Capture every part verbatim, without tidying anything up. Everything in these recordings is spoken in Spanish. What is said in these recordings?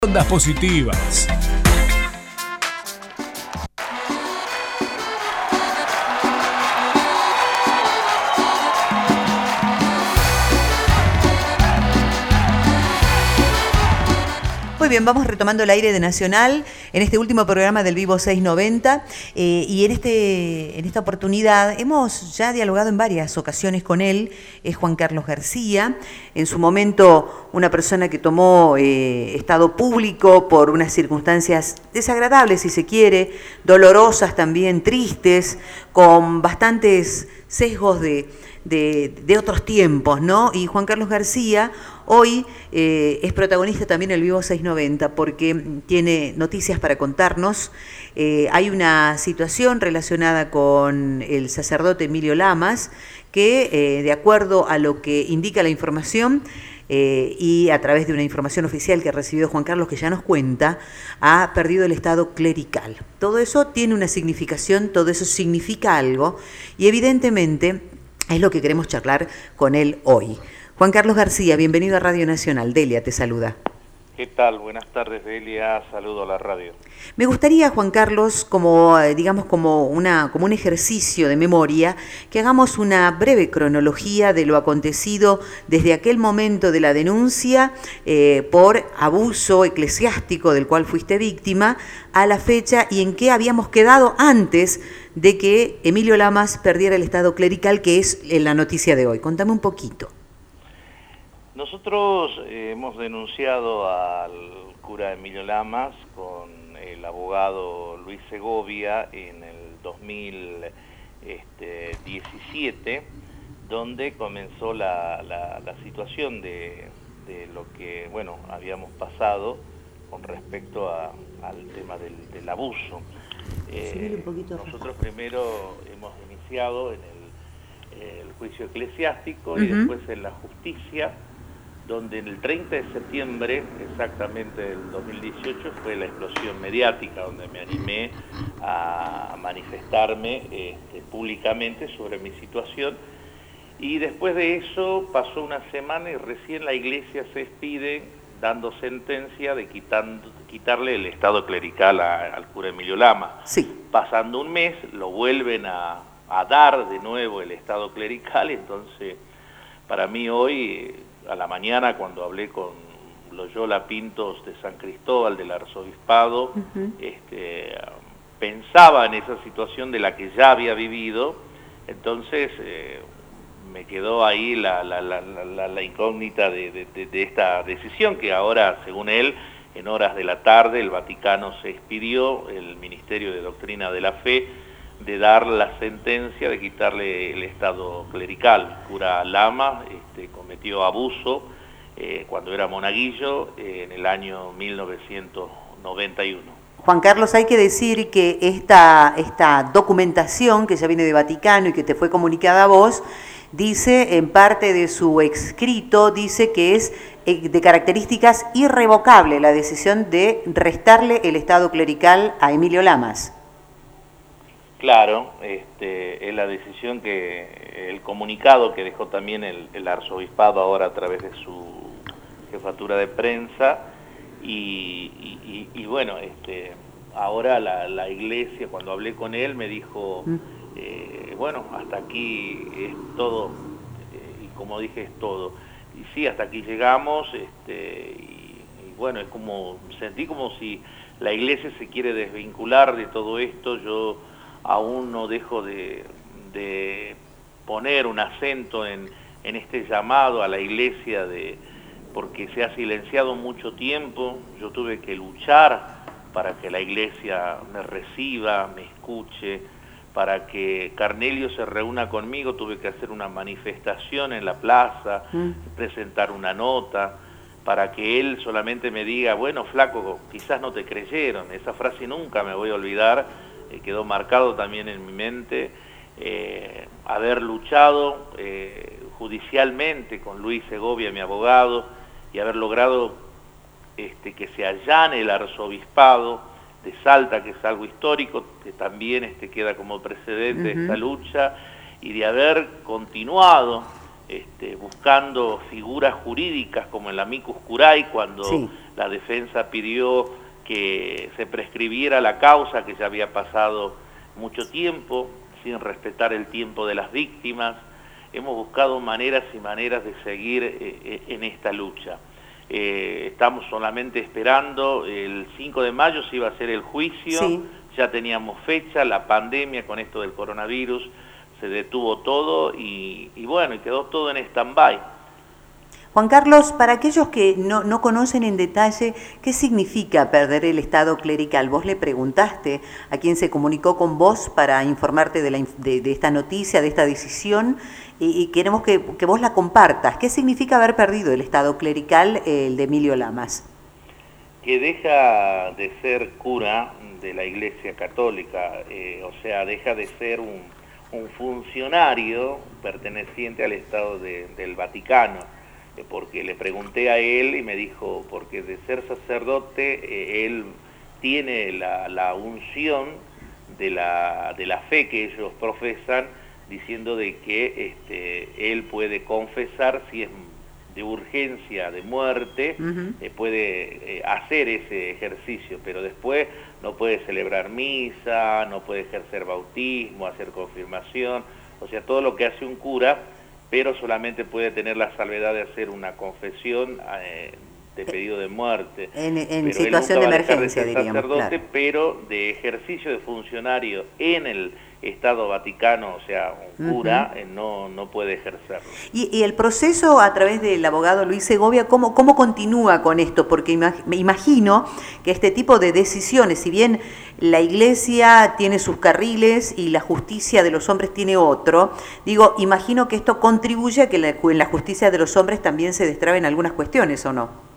Ondas positivas. Muy bien, vamos retomando el aire de Nacional en este último programa del Vivo seiscientos noventa eh, y en, este, en esta oportunidad hemos ya dialogado en varias ocasiones con él, es Juan Carlos García, en su momento una persona que tomó eh, estado público por unas circunstancias desagradables, si se quiere, dolorosas también, tristes, con bastantes sesgos de... De, de otros tiempos, ¿no? Y Juan Carlos García hoy eh, es protagonista también del Vivo seiscientos noventa porque tiene noticias para contarnos. Eh, hay una situación relacionada con el sacerdote Emilio Lamas que, eh, de acuerdo a lo que indica la información, Eh, y a través de una información oficial que recibió Juan Carlos, que ya nos cuenta, ha perdido el estado clerical. Todo eso tiene una significación, todo eso significa algo, y evidentemente es lo que queremos charlar con él hoy. Juan Carlos García, bienvenido a Radio Nacional. Delia te saluda. ¿Qué tal? Buenas tardes, Delia. Saludo a la radio. Me gustaría, Juan Carlos, como digamos como una como un ejercicio de memoria, que hagamos una breve cronología de lo acontecido desde aquel momento de la denuncia eh, por abuso eclesiástico del cual fuiste víctima a la fecha y en qué habíamos quedado antes de que Emilio Lamas perdiera el estado clerical, que es la noticia de hoy. Contame un poquito. Nosotros eh, hemos denunciado al cura Emilio Lamas con el abogado Luis Segovia en el dos mil diecisiete, donde comenzó la, la, la situación de, de lo que, bueno, habíamos pasado con respecto a, al tema del, del abuso. Eh, nosotros primero hemos iniciado en el, el juicio eclesiástico uh-huh. y después en la justicia, donde en el treinta de septiembre exactamente del dos mil dieciocho fue la explosión mediática, donde me animé a manifestarme este, públicamente sobre mi situación, y después de eso pasó una semana y recién la iglesia se expide dando sentencia de quitando, quitarle el estado clerical a, al cura Emilio Lamas. Sí. Pasando un mes lo vuelven a, a dar de nuevo el estado clerical, entonces para mí hoy, a la mañana cuando hablé con Loyola Pintos de San Cristóbal, del arzobispado, uh-huh. este, pensaba en esa situación de la que ya había vivido, entonces eh, me quedó ahí la, la, la, la, la incógnita de, de, de esta decisión que ahora, según él, en horas de la tarde el Vaticano se expidió, el Ministerio de Doctrina de la Fe, de dar la sentencia de quitarle el estado clerical. El cura Lamas este, cometió abuso eh, cuando era monaguillo eh, en el año mil novecientos noventa y uno. Juan Carlos, hay que decir que esta, esta documentación que ya viene de Vaticano y que te fue comunicada a vos, dice en parte de su escrito, dice que es de características irrevocables la decisión de restarle el estado clerical a Emilio Lamas. Claro, este, es la decisión que, el comunicado que dejó también el, el arzobispado ahora a través de su jefatura de prensa, y, y, y, y bueno, este, ahora la, la iglesia, cuando hablé con él, me dijo, eh, bueno, hasta aquí es todo, eh, y como dije, es todo. Y sí, hasta aquí llegamos, este, y, y bueno, es como, sentí como si la iglesia se quiere desvincular de todo esto. Yo aún no dejo de, de poner un acento en, en este llamado a la iglesia, de, porque se ha silenciado mucho tiempo. Yo tuve que luchar para que la iglesia me reciba, me escuche, para que Carnelio se reúna conmigo. Tuve que hacer una manifestación en la plaza, mm. presentar una nota, para que él solamente me diga, bueno, flaco, quizás no te creyeron. Esa frase nunca me voy a olvidar. Eh, quedó marcado también en mi mente, eh, haber luchado eh, judicialmente con Luis Segovia, mi abogado, y haber logrado este, que se allane el arzobispado de Salta, que es algo histórico, que también este, queda como precedente uh-huh. esta lucha, y de haber continuado este, buscando figuras jurídicas como el amicus curiae, cuando sí. la defensa pidió que se prescribiera la causa, que ya había pasado mucho tiempo, sin respetar el tiempo de las víctimas. Hemos buscado maneras y maneras de seguir eh, en esta lucha. Eh, estamos solamente esperando, el cinco de mayo se iba a hacer el juicio, sí. Ya teníamos fecha, la pandemia con esto del coronavirus se detuvo todo y, y bueno, y quedó todo en stand-by. Juan Carlos, para aquellos que no, no conocen en detalle qué significa perder el estado clerical, vos le preguntaste a quien se comunicó con vos para informarte de, la, de, de esta noticia, de esta decisión, y, y queremos que, que vos la compartas. ¿Qué significa haber perdido el estado clerical, el de Emilio Lamas? Que deja de ser cura de la Iglesia Católica, eh, o sea, deja de ser un, un funcionario perteneciente al Estado de, del Vaticano. Porque le pregunté a él y me dijo, porque de ser sacerdote, eh, él tiene la, la unción de la, de la fe que ellos profesan, diciendo de que este, él puede confesar si es de urgencia, de muerte, uh-huh. eh, puede eh, hacer ese ejercicio, pero después no puede celebrar misa, no puede ejercer bautismo, hacer confirmación, o sea, todo lo que hace un cura, pero solamente puede tener la salvedad de hacer una confesión eh, de pedido de muerte. En, en situación de emergencia, de diríamos. Sacerdote, claro. Pero de ejercicio de funcionario en el Estado Vaticano, o sea, un cura, uh-huh. eh, no, no puede ejercerlo. Y, y el proceso a través del abogado Luis Segovia, ¿cómo, cómo continúa con esto? Porque imag- me imagino que este tipo de decisiones, si bien la Iglesia tiene sus carriles y la justicia de los hombres tiene otro, digo, imagino que esto contribuye a que la, en la justicia de los hombres también se destraben algunas cuestiones, ¿o no?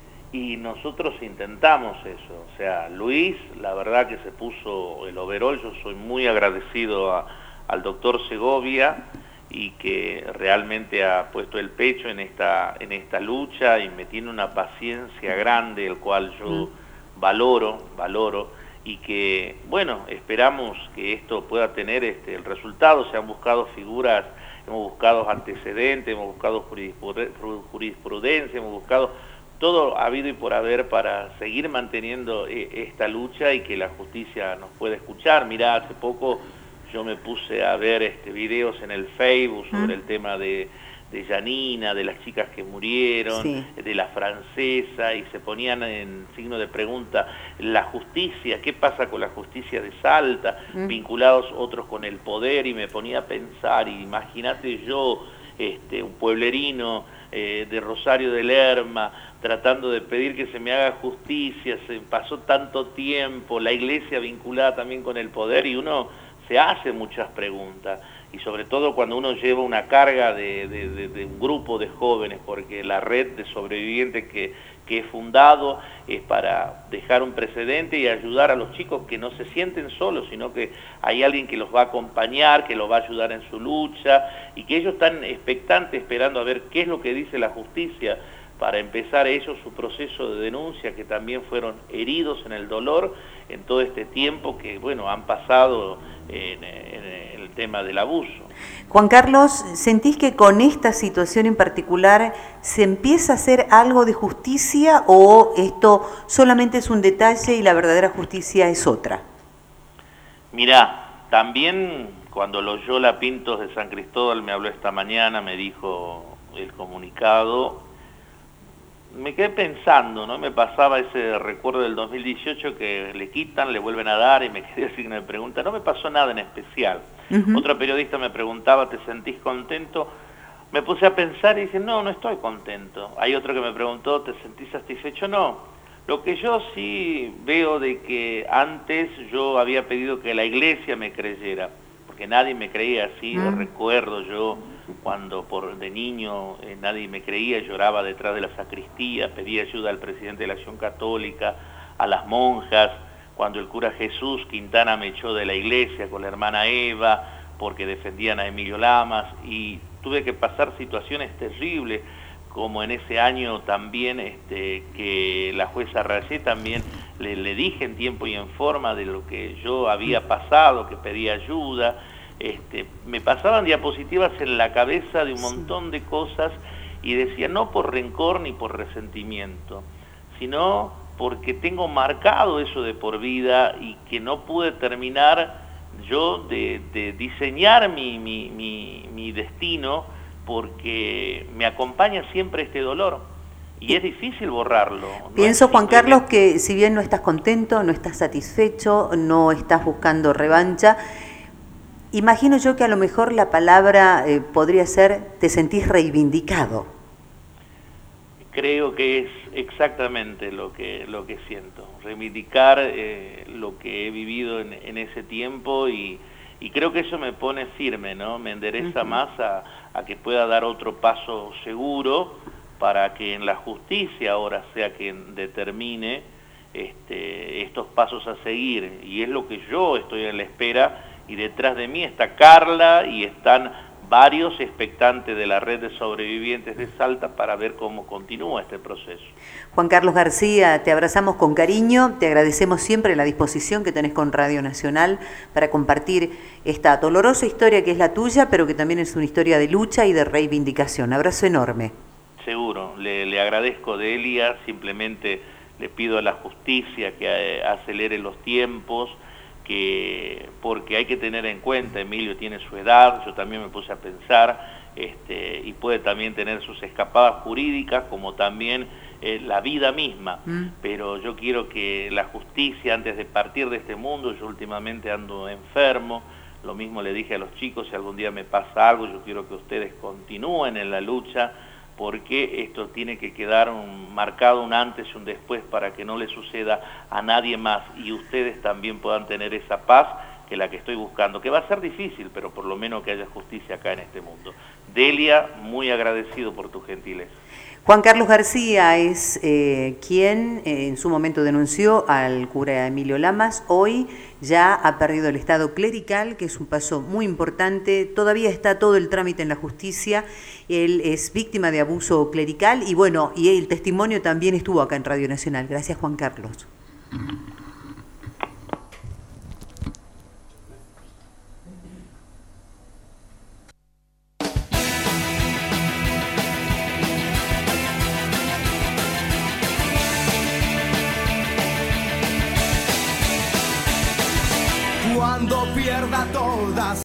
Y nosotros intentamos eso, o sea, Luis, la verdad que se puso el overol, yo soy muy agradecido a, al doctor Segovia y que realmente ha puesto el pecho en esta, en esta lucha y me tiene una paciencia grande, el cual yo mm. valoro, valoro, y que, bueno, esperamos que esto pueda tener este, el resultado. Se han buscado figuras, hemos buscado antecedentes, hemos buscado jurisprudencia, hemos buscado todo habido y por haber para seguir manteniendo eh, esta lucha y que la justicia nos pueda escuchar. Mirá, hace poco yo me puse a ver este, videos en el Facebook sobre ¿Mm? el tema de, de Janina, de las chicas que murieron, sí. de la francesa, y se ponían en signo de pregunta la justicia, ¿qué pasa con la justicia de Salta? ¿Mm? Vinculados otros con el poder, y me ponía a pensar, y imagínate yo, este, un pueblerino eh, de Rosario de Lerma, tratando de pedir que se me haga justicia, se pasó tanto tiempo, la Iglesia vinculada también con el poder, y uno se hace muchas preguntas, y sobre todo cuando uno lleva una carga de, de, de, de un grupo de jóvenes, porque la red de sobrevivientes que, que he fundado es para dejar un precedente y ayudar a los chicos que no se sienten solos, sino que hay alguien que los va a acompañar, que los va a ayudar en su lucha, y que ellos están expectantes esperando a ver qué es lo que dice la justicia, para empezar ellos su proceso de denuncia, que también fueron heridos en el dolor en todo este tiempo que, bueno, han pasado en, en el tema del abuso. Juan Carlos, ¿sentís que con esta situación en particular se empieza a hacer algo de justicia o esto solamente es un detalle y la verdadera justicia es otra? Mirá, también cuando Loyola Pintos de San Cristóbal me habló esta mañana, me dijo el comunicado, me quedé pensando, ¿no? Me pasaba ese recuerdo del dos mil dieciocho que le quitan, le vuelven a dar, y me quedé así que me pregunta, no me pasó nada en especial. Uh-huh. Otro periodista me preguntaba, ¿te sentís contento? Me puse a pensar y dije, no, no estoy contento. Hay otro que me preguntó, ¿te sentís satisfecho? No. Lo que yo sí veo de que antes yo había pedido que la Iglesia me creyera, porque nadie me creía así, uh-huh. recuerdo yo cuando por de niño eh, nadie me creía, lloraba detrás de la sacristía, pedía ayuda al presidente de la Acción Católica, a las monjas, cuando el cura Jesús Quintana me echó de la iglesia con la hermana Eva, porque defendían a Emilio Lamas, y tuve que pasar situaciones terribles, como en ese año también este, que la jueza Rayé también le, le dije en tiempo y en forma de lo que yo había pasado, que pedía ayuda. Este, me pasaban diapositivas en la cabeza de un montón de cosas y decía, no por rencor ni por resentimiento, sino porque tengo marcado eso de por vida y que no pude terminar yo de, de diseñar mi, mi, mi, mi destino, porque me acompaña siempre este dolor y es difícil borrarlo. Pienso, Juan Carlos, que si bien no estás contento, no estás satisfecho, no estás buscando revancha, imagino yo que a lo mejor la palabra eh, podría ser, te sentís reivindicado. Creo que es exactamente lo que, lo que siento, reivindicar eh, lo que he vivido en, en ese tiempo y, y creo que eso me pone firme, ¿no? Me endereza uh-huh. más a, a que pueda dar otro paso seguro para que en la justicia ahora sea quien determine este, estos pasos a seguir, y es lo que yo estoy en la espera, y detrás de mí está Carla y están varios expectantes de la red de sobrevivientes de Salta para ver cómo continúa este proceso. Juan Carlos García, te abrazamos con cariño, te agradecemos siempre la disposición que tenés con Radio Nacional para compartir esta dolorosa historia que es la tuya, pero que también es una historia de lucha y de reivindicación. Abrazo enorme. Seguro, le, le agradezco, Delia, simplemente le pido a la justicia que eh, acelere los tiempos, que porque hay que tener en cuenta, Emilio tiene su edad, yo también me puse a pensar, este, y puede también tener sus escapadas jurídicas, como también eh, la vida misma, mm. pero yo quiero que la justicia, antes de partir de este mundo, yo últimamente ando enfermo, lo mismo le dije a los chicos, si algún día me pasa algo, yo quiero que ustedes continúen en la lucha, porque esto tiene que quedar un, marcado un antes y un después para que no le suceda a nadie más y ustedes también puedan tener esa paz que la que estoy buscando, que va a ser difícil, pero por lo menos que haya justicia acá en este mundo. Delia, muy agradecido por tu gentileza. Juan Carlos García es eh, quien eh, en su momento denunció al cura Emilio Lamas. Hoy ya ha perdido el estado clerical, que es un paso muy importante. Todavía está todo el trámite en la justicia. Él es víctima de abuso clerical y bueno, y el testimonio también estuvo acá en Radio Nacional. Gracias, Juan Carlos. Cuando pierda todo